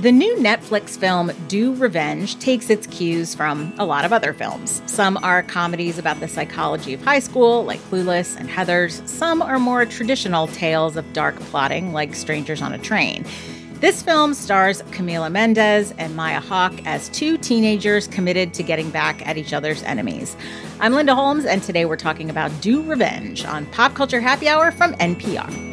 The new Netflix film, Do Revenge, takes its cues from a lot of other films. Some are comedies about the psychology of high school, like Clueless and Heathers. Some are more traditional tales of dark plotting, like Strangers on a Train. This film stars Camila Mendes and Maya Hawke as two teenagers committed to getting back at each other's enemies. I'm Linda Holmes, and today we're talking about Do Revenge on Pop Culture Happy Hour from NPR.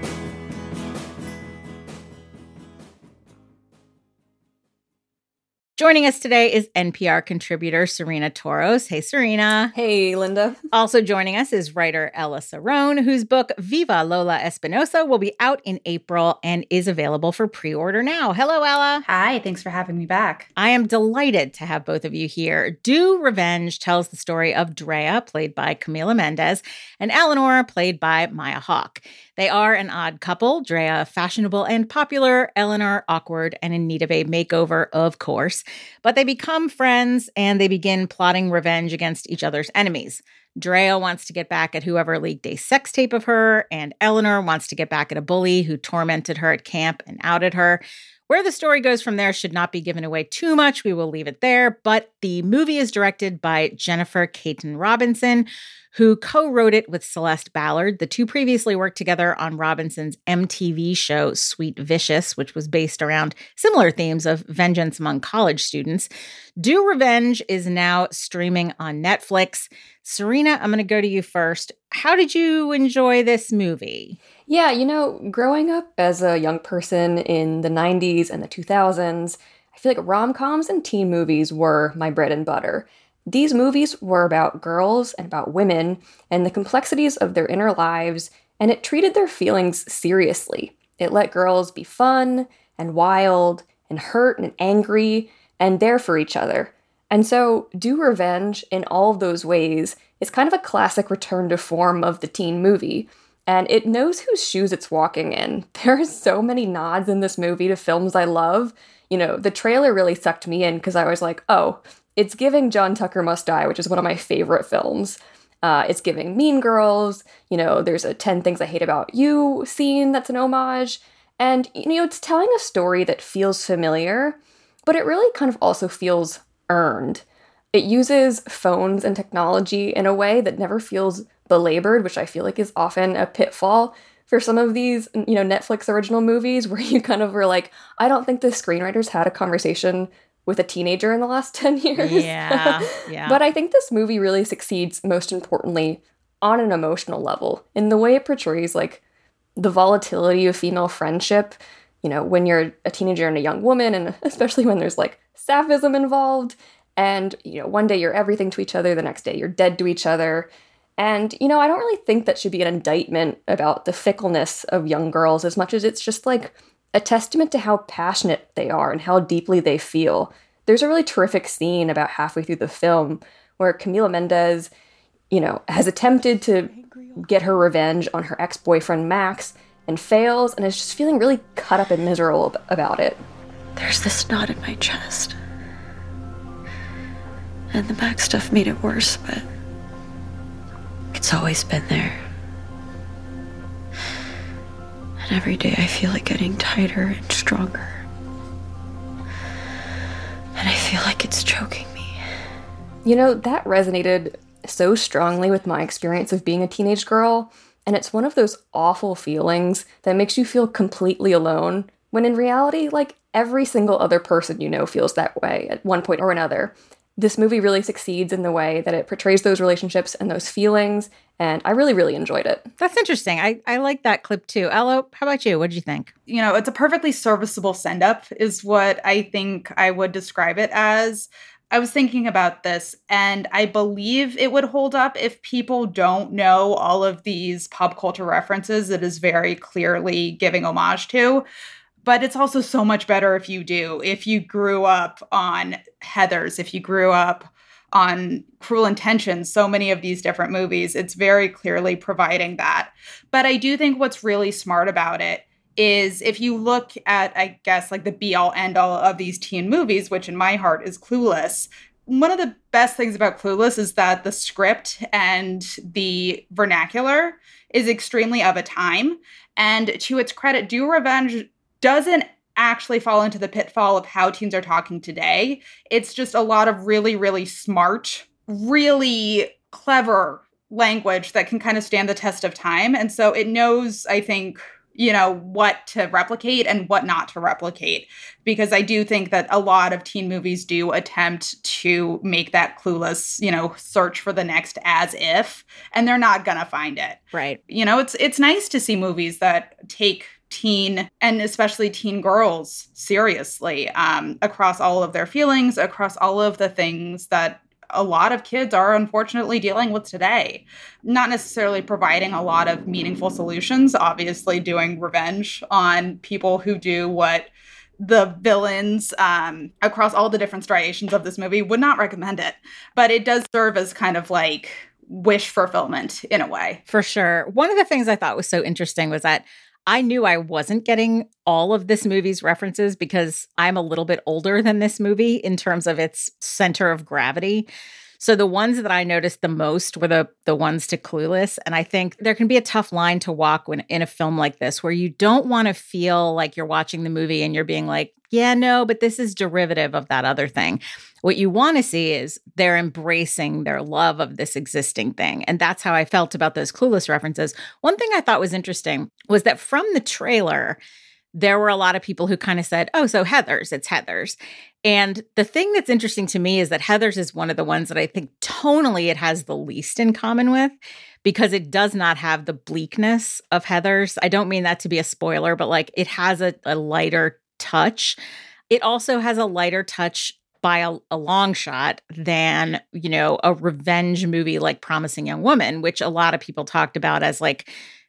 Joining us today is NPR contributor Serena Toros. Hey, Serena. Hey, Linda. Also joining us is writer Ella Cerrone, whose book Viva Lola Espinosa will be out in April and is available for pre-order now. Hello, Ella. Hi, thanks for having me back. I am delighted to have both of you here. Do Revenge tells the story of Drea, played by Camila Mendes, and Eleanor, played by Maya Hawke. They are an odd couple, Drea fashionable and popular, Eleanor awkward and in need of a makeover, of course. But they become friends and they begin plotting revenge against each other's enemies. Drea wants to get back at whoever leaked a sex tape of her, and Eleanor wants to get back at a bully who tormented her at camp and outed her. Where the story goes from there should not be given away too much. We will leave it there. But the movie is directed by Jennifer Caton Robinson, who co-wrote it with Celeste Ballard. The two previously worked together on Robinson's MTV show Sweet Vicious, which was based around similar themes of vengeance among college students. Do Revenge is now streaming on Netflix. Serena, I'm going to go to you first. How did you enjoy this movie? Yeah, growing up as a young person in the 90s and the 2000s, I feel like rom-coms and teen movies were my bread and butter. These movies were about girls and about women and the complexities of their inner lives, and it treated their feelings seriously. It let girls be fun and wild and hurt and angry and there for each other. And so Do Revenge, in all of those ways, is kind of a classic return to form of the teen movie. And it knows whose shoes it's walking in. There are so many nods in this movie to films I love. The trailer really sucked me in because I was like, oh, it's giving John Tucker Must Die, which is one of my favorite films. It's giving Mean Girls. There's a 10 Things I Hate About You scene that's an homage. And, it's telling a story that feels familiar, but it really kind of also feels earned. It uses phones and technology in a way that never feels belabored, which I feel like is often a pitfall for some of these, Netflix original movies where you kind of were like, I don't think the screenwriters had a conversation with a teenager in the last 10 years. Yeah. But I think this movie really succeeds, most importantly, on an emotional level, in the way it portrays, the volatility of female friendship, when you're a teenager and a young woman, and especially when there's, sapphism involved, and, one day you're everything to each other, the next day you're dead to each other. And, I don't really think that should be an indictment about the fickleness of young girls as much as it's just, a testament to how passionate they are and how deeply they feel. There's a really terrific scene about halfway through the film where Camila Mendes, has attempted to get her revenge on her ex-boyfriend Max and fails and is just feeling really cut up and miserable about it. There's this knot in my chest. And the Max stuff made it worse, but it's always been there. And every day I feel it getting tighter and stronger. And I feel like it's choking me. That resonated so strongly with my experience of being a teenage girl. And it's one of those awful feelings that makes you feel completely alone, when in reality, every single other person feels that way at one point or another. This movie really succeeds in the way that it portrays those relationships and those feelings, and I really, really enjoyed it. That's interesting. I like that clip too. Ella, how about you? What did you think? It's a perfectly serviceable send-up is what I think I would describe it as. I was thinking about this, and I believe it would hold up if people don't know all of these pop culture references it is very clearly giving homage to. But it's also so much better if you do. If you grew up on Heathers, if you grew up on Cruel Intentions, so many of these different movies, it's very clearly providing that. But I do think what's really smart about it is if you look at, I guess, the be-all, end-all of these teen movies, which in my heart is Clueless, one of the best things about Clueless is that the script and the vernacular is extremely of a time. And to its credit, Do Revenge doesn't actually fall into the pitfall of how teens are talking today. It's just a lot of really, really smart, really clever language that can kind of stand the test of time. And so it knows, I think, what to replicate and what not to replicate. Because I do think that a lot of teen movies do attempt to make that Clueless, search for the next as if, and they're not going to find it. Right. It's nice to see movies that take teen and especially teen girls seriously, across all of their feelings, across all of the things that a lot of kids are unfortunately dealing with today. Not necessarily providing a lot of meaningful solutions, obviously doing revenge on people who do what the villains across all the different striations of this movie would not recommend it. But it does serve as kind of like wish fulfillment in a way. For sure. One of the things I thought was so interesting was that I knew I wasn't getting all of this movie's references because I'm a little bit older than this movie in terms of its center of gravity. So the ones that I noticed the most were the ones to Clueless. And I think there can be a tough line to walk when in a film like this, where you don't want to feel like you're watching the movie and you're being like, yeah, no, but this is derivative of that other thing. What you want to see is they're embracing their love of this existing thing. And that's how I felt about those Clueless references. One thing I thought was interesting was that from the trailer, there were a lot of people who kind of said, oh, so Heathers, it's Heathers. And the thing that's interesting to me is that Heathers is one of the ones that I think tonally it has the least in common with, because it does not have the bleakness of Heathers. I don't mean that to be a spoiler, but like it has a lighter touch. It also has a lighter touch by a long shot than, a revenge movie like Promising Young Woman, which a lot of people talked about as like,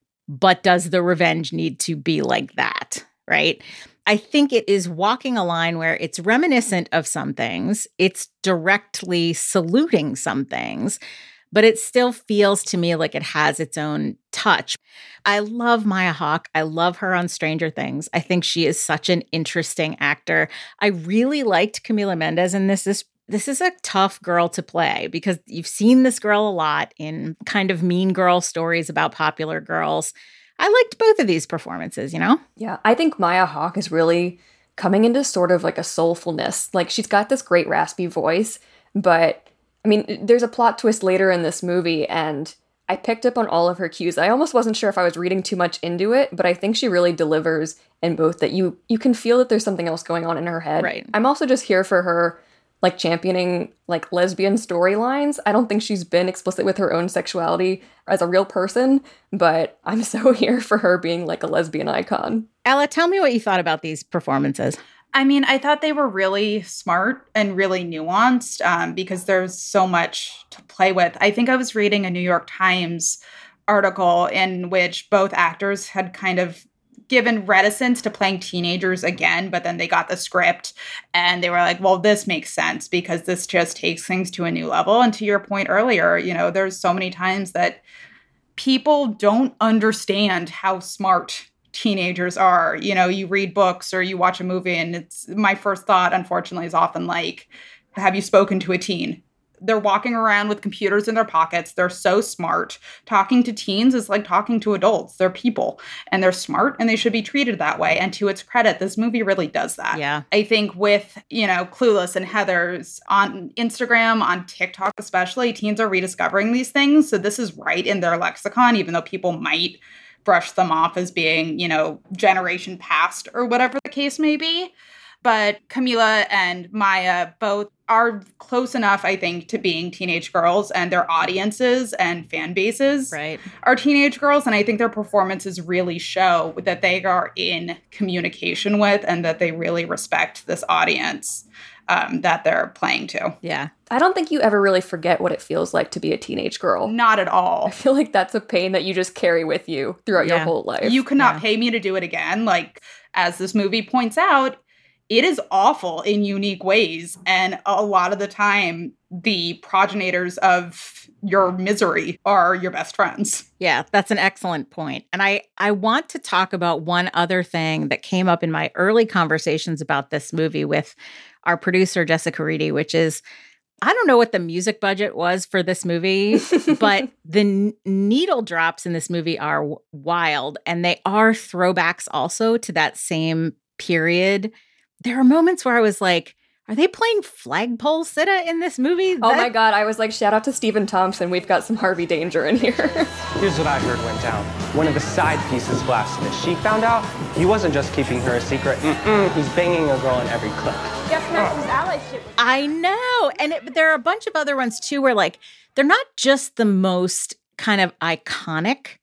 but does the revenge need to be like that, right? I think it is walking a line where it's reminiscent of some things, it's directly saluting some things, but it still feels to me like it has its own touch. I love Maya Hawke. I love her on Stranger Things. I think she is such an interesting actor. I really liked Camila Mendes in this. This is a tough girl to play because you've seen this girl a lot in kind of mean girl stories about popular girls. I liked both of these performances, Yeah, I think Maya Hawke is really coming into sort of like a soulfulness. Like she's got this great raspy voice, but I mean, there's a plot twist later in this movie and I picked up on all of her cues. I almost wasn't sure if I was reading too much into it, but I think she really delivers in both that you can feel that there's something else going on in her head. Right. I'm also just here for her like championing like lesbian storylines. I don't think she's been explicit with her own sexuality as a real person, but I'm so here for her being like a lesbian icon. Ella, tell me what you thought about these performances. I mean, I thought they were really smart and really nuanced because there's so much to play with. I think I was reading a New York Times article in which both actors had kind of given reticence to playing teenagers again, but then they got the script and they were like, well, this makes sense because this just takes things to a new level. And to your point earlier, there's so many times that people don't understand how smart teenagers are. You read books or you watch a movie and it's my first thought, unfortunately, is often like, have you spoken to a teen? They're walking around with computers in their pockets. They're so smart. Talking to teens is like talking to adults. They're people and they're smart and they should be treated that way. And to its credit, this movie really does that. Yeah. I think with, Clueless and Heathers on Instagram, on TikTok especially, teens are rediscovering these things. So this is right in their lexicon, even though people might brush them off as being, generation past or whatever the case may be. But Camila and Maya both are close enough, I think, to being teenage girls, and their audiences and fan bases are teenage girls. And I think their performances really show that they are in communication with and that they really respect this audience that they're playing to. Yeah. I don't think you ever really forget what it feels like to be a teenage girl. Not at all. I feel like that's a pain that you just carry with you throughout your whole life. You cannot pay me to do it again. Like, as this movie points out, it is awful in unique ways. And a lot of the time, the progenitors of your misery are your best friends. Yeah, that's an excellent point. And I want to talk about one other thing that came up in my early conversations about this movie with our producer, Jessica Reedy, which is, I don't know what the music budget was for this movie, but the needle drops in this movie are wild. And they are throwbacks also to that same period, there are moments where I was like, are they playing Flagpole Sitta in this movie? Oh my God, I was like, shout out to Stephen Thompson. We've got some Harvey Danger in here. Here's what I heard went down. One of the side pieces blasted. She found out he wasn't just keeping her a secret. He's banging a girl in every clip. Guess Max's allyship. I know. And but there are a bunch of other ones too where like, they're not just the most kind of iconic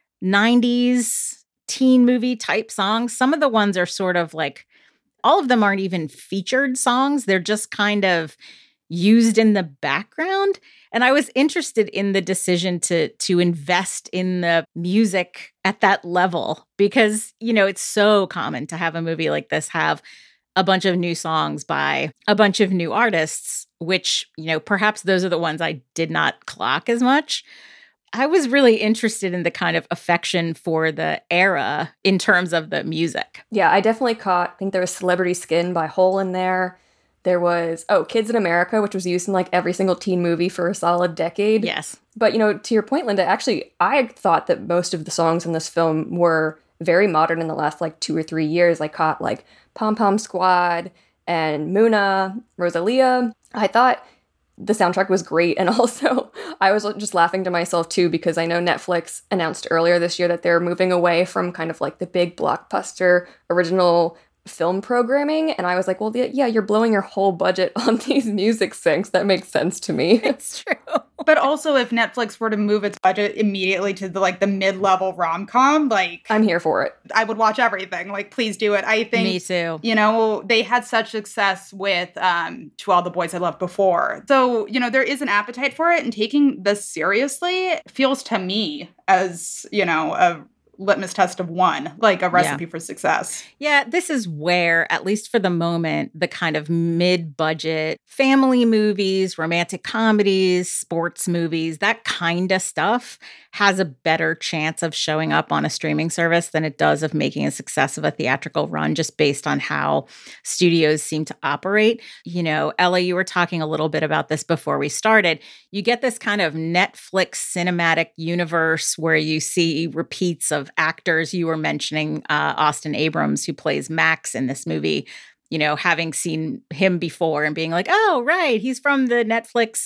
90s teen movie type songs. Some of the ones are sort of like, all of them aren't even featured songs. They're just kind of used in the background. And I was interested in the decision to invest in the music at that level because, you know, it's so common to have a movie like this have a bunch of new songs by a bunch of new artists, which, you know, perhaps those are the ones I did not clock as much. I was really interested in the kind of affection for the era in terms of the music. Yeah, I definitely caught, I think there was Celebrity Skin by Hole in there. There was, Kids in America, which was used in like every single teen movie for a solid decade. Yes. But, you know, to your point, Linda, actually, I thought that most of the songs in this film were very modern in the last like 2 or 3 years. I caught like Pom Pom Squad and Muna, Rosalia. I thought the soundtrack was great. And also, I was just laughing to myself, too, because I know Netflix announced earlier this year that they're moving away from kind of like the big blockbuster original film programming. And I was like, well, yeah, you're blowing your whole budget on these music syncs. That makes sense to me. It's true. But also, if Netflix were to move its budget immediately to the mid-level rom-com, like I'm here for it. I would watch everything. Like, please do it. I think Me too. You know, they had such success with To All the Boys I Loved Before. So, you know, there is an appetite for it, and taking this seriously feels to me as, you know, a litmus test of one, like a recipe for success. Yeah, this is where, at least for the moment, the kind of mid-budget family movies, romantic comedies, sports movies, that kind of stuff has a better chance of showing up on a streaming service than it does of making a success of a theatrical run, just based on how studios seem to operate. You know, Ella, you were talking a little bit about this before we started. You get this kind of Netflix cinematic universe where you see repeats of actors. You were mentioning Austin Abrams, who plays Max in this movie, you know, having seen him before and being like, oh, right, he's from the Netflix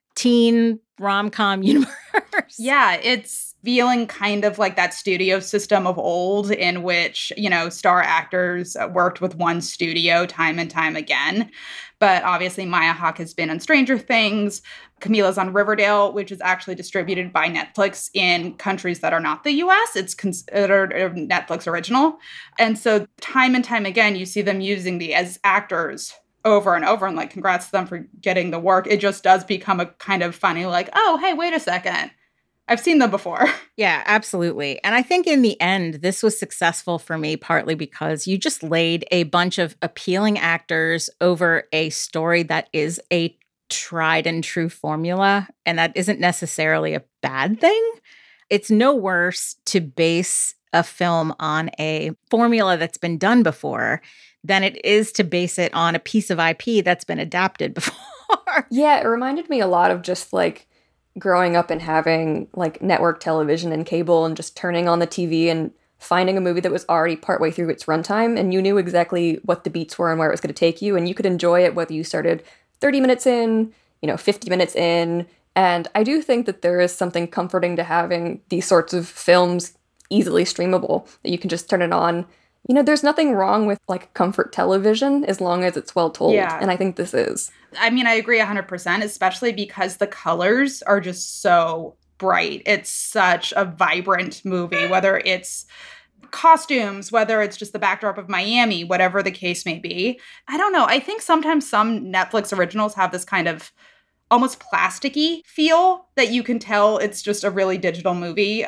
teen rom-com universe. Yeah, it's feeling kind of like that studio system of old in which, you know, star actors worked with one studio time and time again. But obviously Maya Hawke has been on Stranger Things. Camila's on Riverdale, which is actually distributed by Netflix in countries that are not the US. It's considered a Netflix original. And so time and time again, you see them using the as actors over and over, and like, congrats to them for getting the work. It just does become a kind of funny, like, oh, hey, wait a second. I've seen them before. Yeah, absolutely. And I think in the end, this was successful for me, partly because you just laid a bunch of appealing actors over a story that is a tried and true formula. And that isn't necessarily a bad thing. It's no worse to base a film on a formula that's been done before than it is to base it on a piece of IP that's been adapted before. Yeah, it reminded me a lot of just like growing up and having like network television and cable and just turning on the TV and finding a movie that was already partway through its runtime and you knew exactly what the beats were and where it was going to take you, and you could enjoy it whether you started 30 minutes in, 50 minutes in. And I do think that there is something comforting to having these sorts of films easily streamable, that you can just turn it on. There's nothing wrong with like comfort television as long as it's well told. Yeah. And I think this is. I mean, I agree 100%, especially because the colors are just so bright. It's such a vibrant movie, whether it's costumes, whether it's just the backdrop of Miami, whatever the case may be. I don't know. I think sometimes some Netflix originals have this kind of almost plasticky feel that you can tell it's just a really digital movie.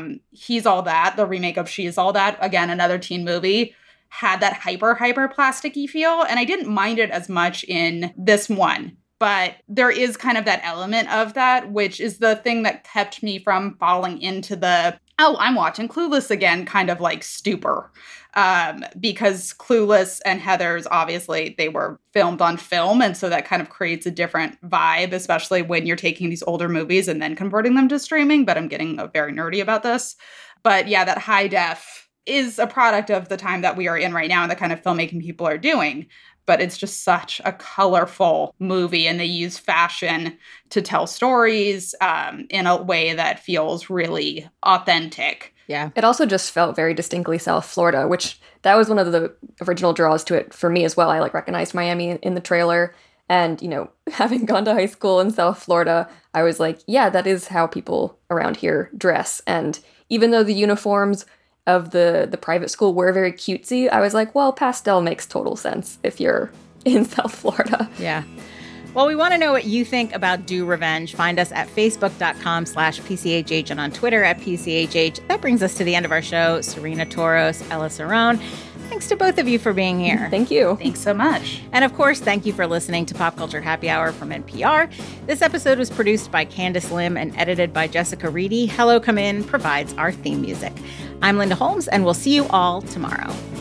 He's All That, the remake of She's All That, again, another teen movie, had that hyper plasticky feel. And I didn't mind it as much in this one. But there is kind of that element of that, which is the thing that kept me from falling into the, I'm watching Clueless again, kind of like stupor. Because Clueless and Heathers, obviously, they were filmed on film. And so that kind of creates a different vibe, especially when you're taking these older movies and then converting them to streaming. But I'm getting very nerdy about this. But yeah, that high def is a product of the time that we are in right now and the kind of filmmaking people are doing. But it's just such a colorful movie, and they use fashion to tell stories in a way that feels really authentic. Yeah. It also just felt very distinctly South Florida, which that was one of the original draws to it for me as well. I recognized Miami in the trailer. And, having gone to high school in South Florida, I was like, yeah, that is how people around here dress. And even though the uniforms of the private school were very cutesy, I was like, well, pastel makes total sense if you're in South Florida. Yeah. Well, we want to know what you think about Do Revenge. Find us at facebook.com/PCHH and on Twitter at PCHH. That brings us to the end of our show. Serena Toros, Ella Cerrone. Thanks to both of you for being here. Thank you. Thanks so much. And of course, thank you for listening to Pop Culture Happy Hour from NPR. This episode was produced by Candace Lim and edited by Jessica Reedy. Hello Come In provides our theme music. I'm Linda Holmes, and we'll see you all tomorrow.